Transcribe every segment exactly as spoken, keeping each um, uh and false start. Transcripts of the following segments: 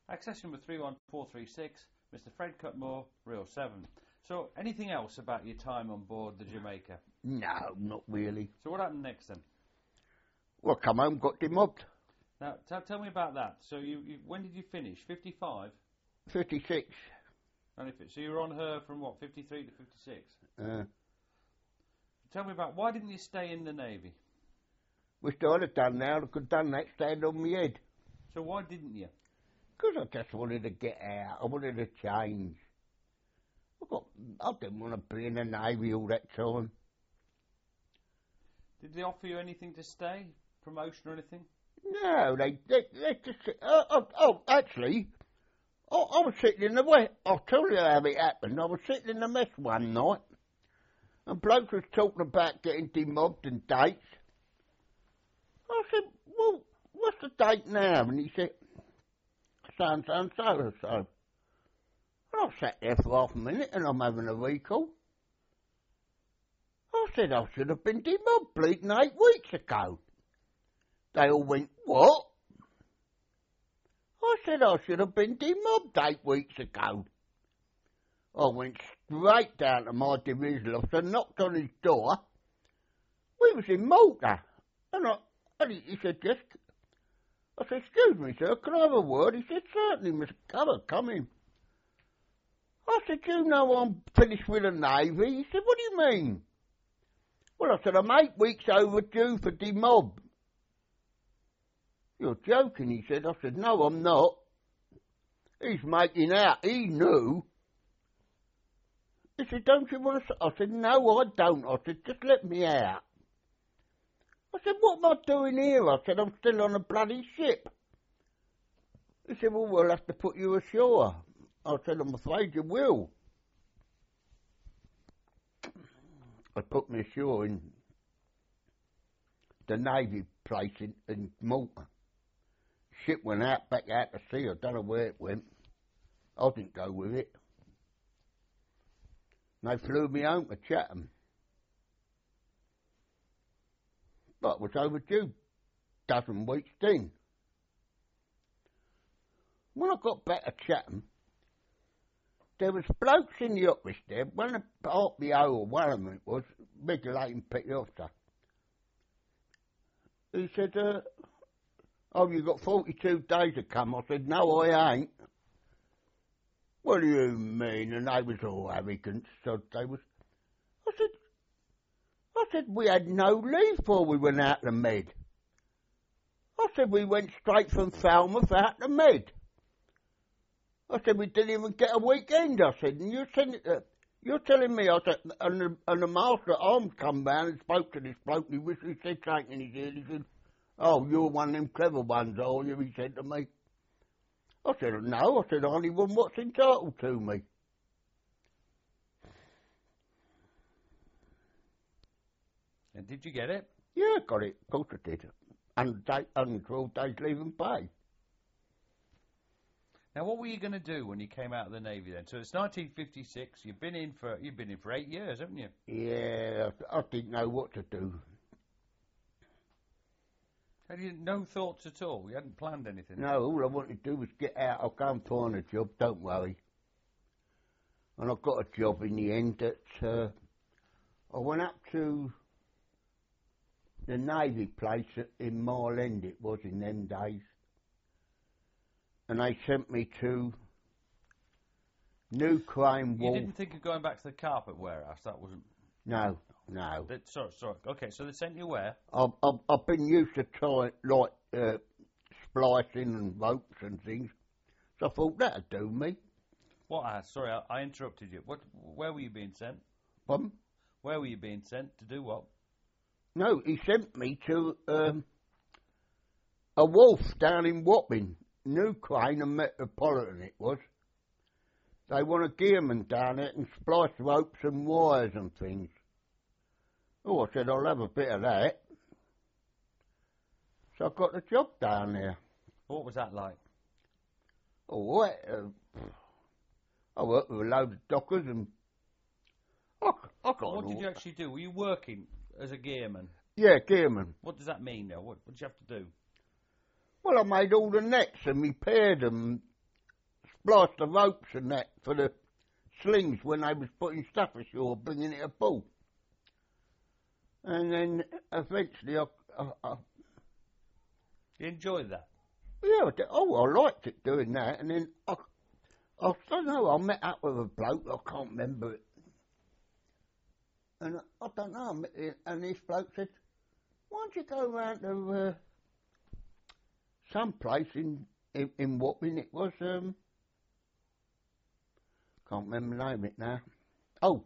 Access number three one four three six, Mister Fred Cutmore, Reel seven. So, anything else about your time on board the Jamaica? No, not really. So what happened next then? Well, I come home, got demobbed. Now, t- tell me about that. So, you, you when did you finish? fifty-five? fifty-six. And if it, so you were on her from what, fifty-three to fifty-six? Uh, Tell me about, why didn't you stay in the Navy? wish I'd have done now. I could have done that, stand on my head. So why didn't you? Because I just wanted to get out. I wanted to change. I, got, I didn't want to be in the Navy all that time. Did they offer you anything to stay? Promotion or anything? No, they, they, they just... Uh, oh, oh, actually, I, I was sitting in the... West. I'll tell you how it happened. I was sitting in the mess one night, and blokes was talking about getting demobbed and dates. I said, well, what's the date now? And he said, so and so and so and so. And I sat there for half a minute, and I'm having a recall. I said I should have been demobbed bleeding eight weeks ago. They all went, what? I said I should have been demobbed eight weeks ago. I went straight down to my division officer, knocked on his door. We was in Malta. And, I, and he, he said, yes. I said, excuse me, sir, can I have a word? He said, certainly, Mister Cover, come in. I said, you know I'm finished with the Navy? He said, what do you mean? Well, I said, I'm eight weeks overdue for demob. You're joking, he said. I said, no, I'm not. He's making out. He knew. He said, don't you want to... I said, no, I don't. I said, just let me out. I said, what am I doing here? I said, I'm still on a bloody ship. He said, well, we'll have to put you ashore. I said, I'm afraid you will. I put me ashore in the Navy place in, in Malta. Ship went out, back out to sea. I don't know where it went. I didn't go with it. And they flew me home to Chatham. But it was overdue. Dozen weeks then. When I got back to Chatham, there was blokes in the office there, one of the R P O or one of them it was, regulating petty officer. He said, uh, oh, you got forty-two days to come. I said, no, I ain't. What do you mean? And they was all arrogant, so they was... I said, I said, we had no leave before we went out to Med. I said, we went straight from Falmouth out to Med. I said, we didn't even get a weekend, I said, and you're, sending, uh, you're telling me, I said, and the, and the master at arms come round and spoke to this bloke, and he wished he said something in his ear, he said, oh, you're one of them clever ones, are you, he said to me. I said, no, I said, I only want what's entitled to me. And did you get it? Yeah, got it, of course I did. And day, and twelve days leave and pay. Now, what were you going to do when you came out of the Navy then? So it's nineteen fifty-six. You've been in for you've been in for eight years, haven't you? Yeah, I didn't know what to do. Had you no thoughts at all? You hadn't planned anything? No, all I wanted to do was get out. I'll go and find a job, don't worry. And I got a job in the end that uh, I went up to the Navy place in Mile End, it was in them days. And they sent me to New Crane Wharf. You didn't think of going back to the carpet warehouse? That wasn't... No, no. They, sorry, sorry. Okay, so they sent you where? I've, I've, I've been used to trying, like, uh, splicing and ropes and things. So I thought that'd do me. What? Uh, sorry, I, I interrupted you. What? Where were you being sent? Pardon? Where were you being sent? To do what? No, he sent me to um, a wharf down in Wapping. New Crane and Metropolitan it was. They want a gearman down there and splice ropes and wires and things. Oh, I said, I'll have a bit of that. So I got the job down there. What was that like? Oh, I, uh, I worked with a load of dockers and I, I got What did all, you actually do? Were you working as a gearman? Yeah, gearman. What does that mean now? What, what did you have to do? Well, I made all the nets and repaired them spliced the ropes and that for the slings when they was putting stuff ashore, bringing it a pull. And then eventually I, I, I You enjoyed that? yeah, I did, oh, I liked it doing that. And then I, I don't know, I met up with a bloke, I can't remember it. And I, I don't know, I met, and this bloke said, why don't you go round to uh, some place in, in, in Wapping, it was, um, can't remember the name of it now. Oh,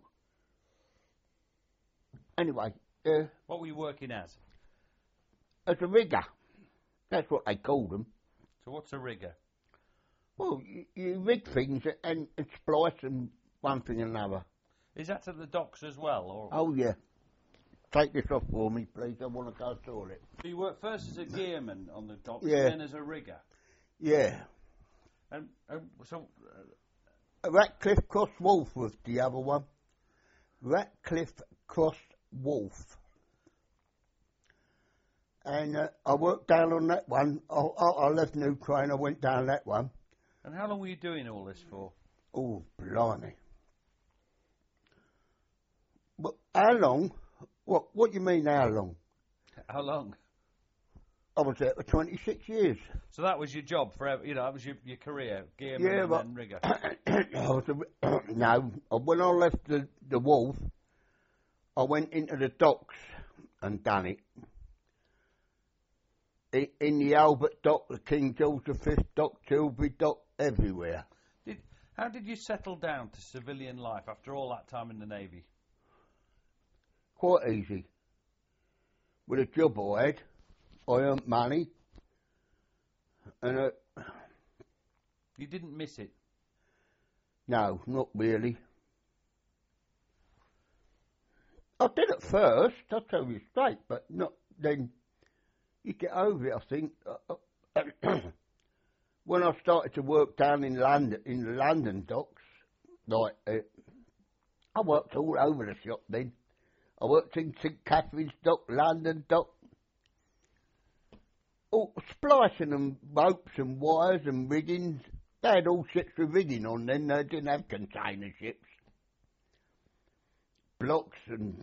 anyway. Uh, what were you working as? As a rigger. That's what they called them. So what's a rigger? Well, you, you rig things and, and splice and one thing and another. Is that at the docks as well? Or? Oh, yeah. Take this off for me, please. I want to go to the toilet. So you worked first as a gearman on the docks, Yeah. and then as a rigger? Yeah. And, and so... Uh, Ratcliffe Cross Wolf was the other one. Ratcliffe Cross Wolf. And uh, I worked down on that one. I, I, I left New Crane, I went down that one. and how long were you doing all this for? Oh, blimey. But how long? What What do you mean, how long? How long? I was there for twenty-six years. So that was your job forever, you know, that was your, your career, gearman Yeah, and but then rigger. I was a, no, when I left the, the Wolf, I went into the docks and done it. I, in the Albert Dock, the King George the Fifth Dock, Tilbury Dock, everywhere. Did, how did you settle down to civilian life after all that time in the Navy? Quite easy. With a job I had, I earned money, and uh, You didn't miss it? no, not really. I did at first, I'll tell you straight, but not then. You get over it, I think. When I started to work down in London, in the London docks, like uh, I worked all over the shop then. I worked in St Catherine's Dock, London Dock, all splicing and ropes and wires and rigging. They had all ships with rigging on then. They didn't have container ships. Blocks and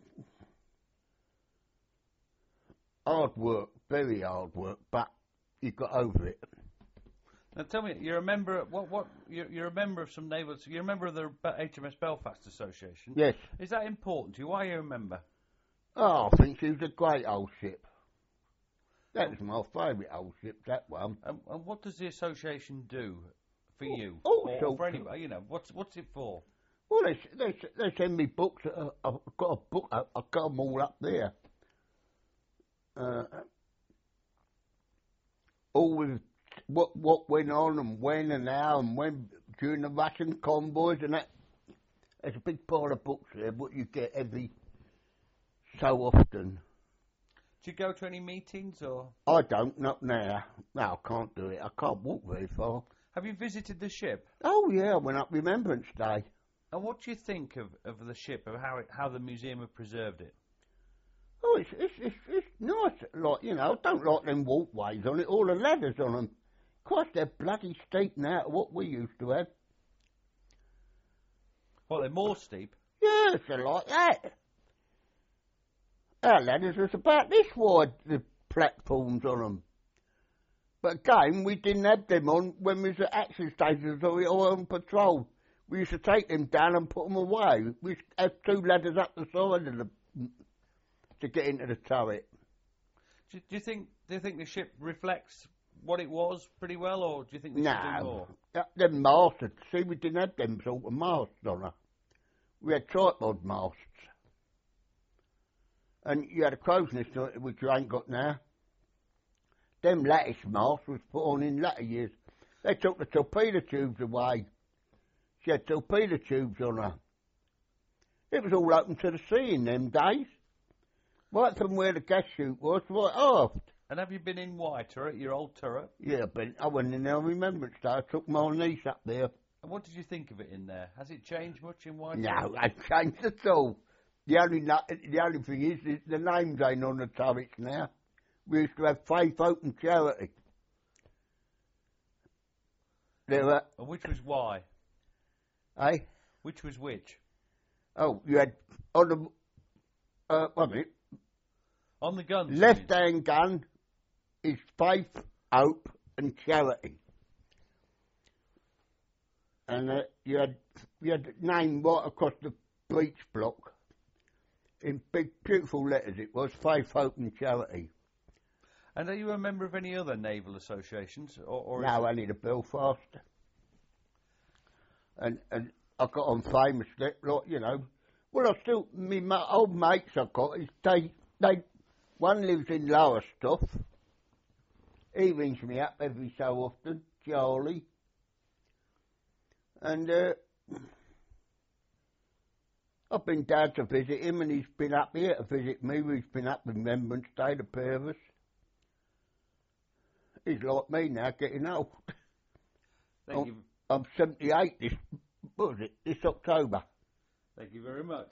hard work, very hard work, but you got over it. Now tell me, you're a member. What? What? You're, you're a member of some naval. You're a member of the H M S Belfast Association. Yes. Is that important to you? Why are you a member? Oh, I think she was a great old ship. That was my favourite old ship, that one. And, and what does the association do for you? all or, or sorts for of- anybody? You know, what's what's it for? Well, they, they, they send me books. Uh, I've got a book. I- I've got them all up there. Uh, all with what what went on and when and how and when during the Russian convoys and that. There's a big pile of books there, what you get every so often. Do you go to any meetings or I don't, not now. No, I can't do it. I can't walk very far. have you visited the ship? Oh, yeah, I went up Remembrance Day. And what do you think of, of the ship, of how it, how the museum have preserved it? Oh, it's, it's, it's, it's nice. Like, you know, I don't like them walkways on it, all the ladders on them. Christ, they're bloody steep now to what we used to have. Well, they're more steep. Yes, they're like that. Our ladders was about this wide, the platforms on them. But again, we didn't have them on when we was at action stations or, or on patrol. We used to take them down and put them away. We used to have two ladders up the side of the to get into the turret. Do, do you think do you think the ship reflects what it was pretty well, or do you think they should do No, more? that, them masts. See, we didn't have them sort of masts on her. We had tripod masts. And you had a crow's nest on it, which you ain't got now. Them lattice masts was put on in latter years. They took the torpedo tubes away. She had torpedo tubes on her. It was all open to the sea in them days. Right from where the gas chute was, right aft. And have you been in Y turret, your old turret? Yeah, but I went in there on Remembrance Day. I took my niece up there. And what did you think of it in there? Has it changed much in Y turret? No, it ain't changed at all. The only no- the only thing is, is the names ain't on the turrets now. We used to have Faith Open Charity. There were, And which was why? eh? Which was which? Oh, you had on the uh, what a minute, On the guns. you mean? left hand gun is faith, hope, and charity. And uh, you had you had the name right across the breech block in big, beautiful letters. It was faith, hope, and charity. And are you a member of any other naval associations? Or, or is Now it- only the Belfast. And and I got on famously, like, you know. Well, I still, me ma- old mates I got, is they, they, one lives in Lowestoft. He rings me up every so often, Charlie. And uh, I've been down to visit him, and he's been up here to visit me. We've been up Remembrance Day, the pair of us. He's like me now, getting old. Thank Oh. you. I'm seventy-eight this, what was it, this October. Thank you very much.